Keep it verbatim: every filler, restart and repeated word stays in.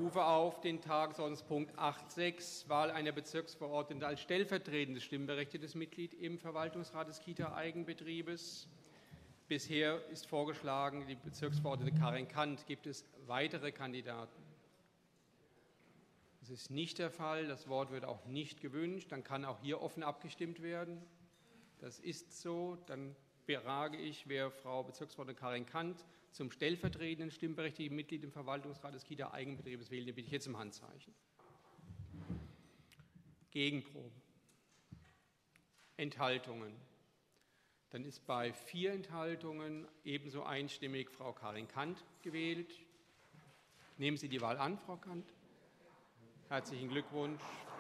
rufe auf den Tagesordnungspunkt acht Punkt sechs, Wahl einer Bezirksverordneten als stellvertretendes stimmberechtigtes Mitglied im Verwaltungsrat des Kita-Eigenbetriebes. Bisher ist vorgeschlagen die Bezirksverordnete Karin Kant. Gibt es weitere Kandidaten? Das ist nicht der Fall. Das Wort wird auch nicht gewünscht. Dann kann auch hier offen abgestimmt werden. Das ist so. Dann frage ich, wer Frau Bezirksverordnete Karin Kant zum stellvertretenden stimmberechtigten Mitglied im Verwaltungsrat des Kita-Eigenbetriebes wählt. Den bitte ich jetzt im Handzeichen. Gegenprobe. Enthaltungen. Dann ist bei vier Enthaltungen ebenso einstimmig Frau Karin Kant gewählt. Nehmen Sie die Wahl an, Frau Kant. Herzlichen Glückwunsch.